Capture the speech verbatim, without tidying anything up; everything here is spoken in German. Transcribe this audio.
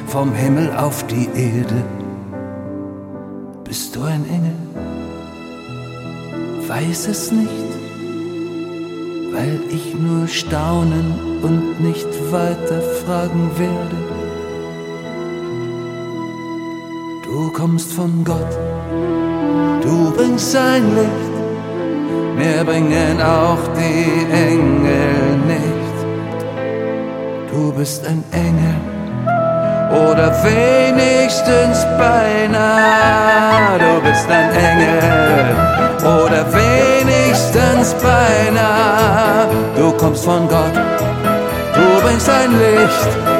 vom Himmel auf die Erde. Bist du ein Engel? Weiß es nicht, weil ich nur staunen und nicht weiter fragen werde. Du kommst von Gott, du bringst sein Licht, mehr bringen auch die Engel nicht. Du bist ein Engel, oder wenigstens beinahe. Du bist ein Engel, oder wenigstens beinahe. Du kommst von Gott, du bringst ein Licht,